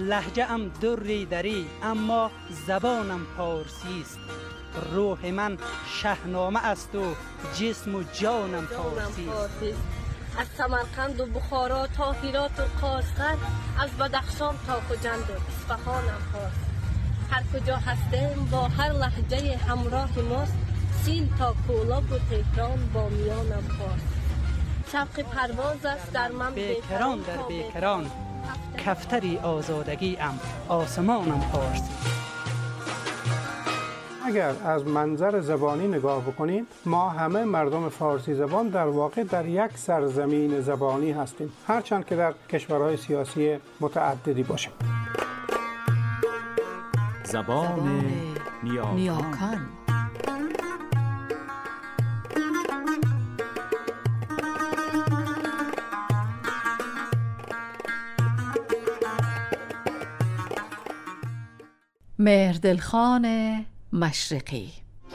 لهجه ام دری دری اما زبانم پارسی است. روح من شهنامه است و جسم و جانم پارسی است. از سمرقند و بخارا تا هرات و قاشقر، از بدخشان تا خجند و اصفهانم پارسی. هر کجا هستیم با هر لهجه همراه ماست، سین تا کولاب و تهران با میانم پارسی. شوق پرواز است در من بیکران در بیکران، کفتری آزادگی ام آسمانم پارسی. اگر از منظر زبانی نگاه بکنیم، ما همه مردم فارسی زبان در واقع در یک سرزمین زبانی هستیم، هرچند که در کشورهای سیاسی متعددی باشیم. زبان نیاکان. مهردلخان مشرقی.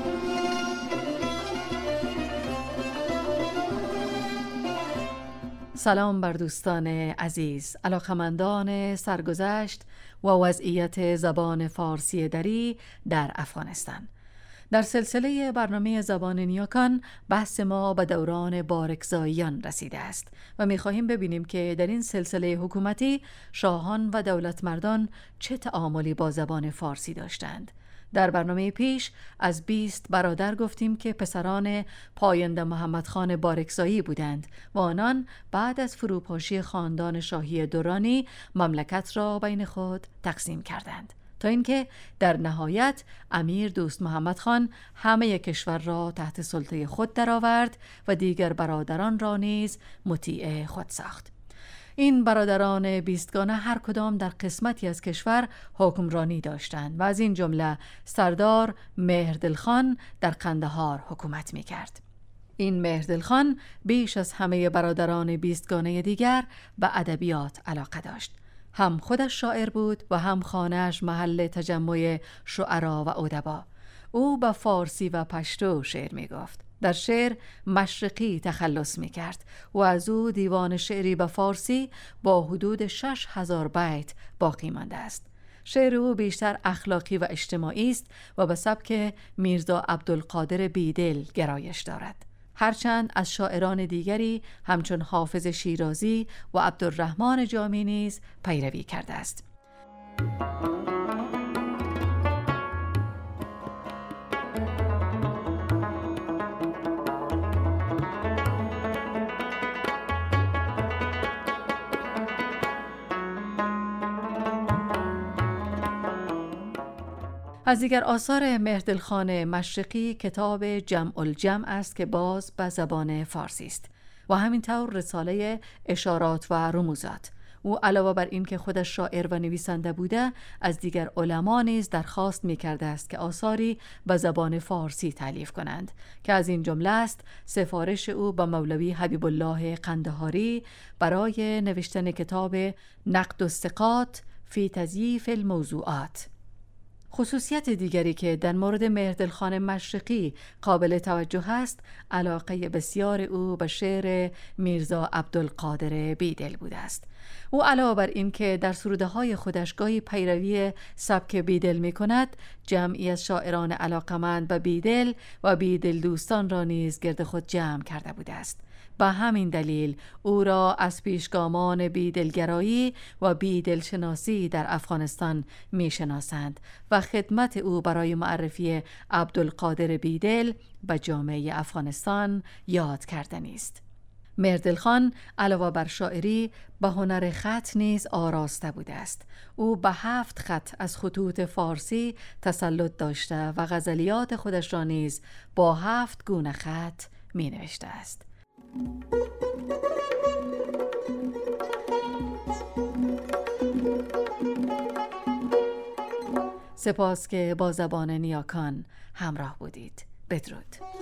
سلام بر دوستان عزیز، علاقمندان سرگذشت و وضعیت زبان فارسی دری در افغانستان. در سلسله برنامه زبان نیاکان بحث ما به دوران بارکزاییان رسیده است و می‌خواهیم ببینیم که در این سلسله حکومتی شاهان و دولتمردان چه تعاملی با زبان فارسی داشتند. در برنامه پیش از 20 برادر گفتیم که پسران پاینده محمد خان بارکزایی بودند و آنان بعد از فروپاشی خاندان شاهی درانی مملکت را بین خود تقسیم کردند، تا اینکه در نهایت امیر دوست محمد خان همه کشور را تحت سلطه خود درآورد و دیگر برادران را نیز مطیع خود ساخت. این برادران بیستگانه هر کدام در قسمتی از کشور حکمرانی داشتند و از این جمله سردار مهردلخان در قندهار حکومت می کرد. این مهردلخان بیش از همه برادران بیستگانه دیگر به ادبیات علاقه داشت. هم خودش شاعر بود و هم خانه‌اش محل تجمع شعرا و ادبا. او به فارسی و پشتو شعر می گفت. در شعر مشرقی تخلص می کرد و از او دیوان شعری به فارسی با حدود 6000 بیت باقی مانده است. شعر او بیشتر اخلاقی و اجتماعی است و به سبک میرزا عبدالقادر بیدل گرایش دارد، هرچند از شاعران دیگری همچون حافظ شیرازی و عبدالرحمن جامی نیز پیروی کرده است. از دیگر آثار مهردلخان مشرقی کتاب جمع الجمع است که باز به زبان فارسی است و همینطور رساله اشارات و رموزات. او علاوه بر این که خودش شاعر و نویسنده بوده، از دیگر علما نیز درخواست می‌کرده است که آثاری به زبان فارسی تالیف کنند که از این جمله است سفارش او به مولوی حبیب الله قندهاری برای نوشتن کتاب نقد الثقات فی تضعیف الموضوعات. خصوصیت دیگری که در مورد مهردلخان مشرقی قابل توجه است، علاقه بسیار او به شعر میرزا عبدالقادر بیدل بوده است. او علاوه بر این که در سروده‌های خودش گاهی پیروی سبک بیدل می کند، جمعی از شاعران علاقمند به بیدل و بیدل دوستان را نیز گرد خود جمع کرده بوده است. به همین دلیل او را از پیشگامان بیدلگرایی و بیدلشناسی در افغانستان می شناسند و خدمت او برای معرفی عبدالقادر بیدل به جامعه افغانستان یاد کردنی است. مهردلخان علاوه بر شاعری به هنر خط نیز آراسته بوده است. او به 7 خط از خطوط فارسی تسلط داشته و غزلیات خودش را نیز با 7 گونه خط می نوشته است. سپاس که با زبان نیاکان همراه بودید. بدرود.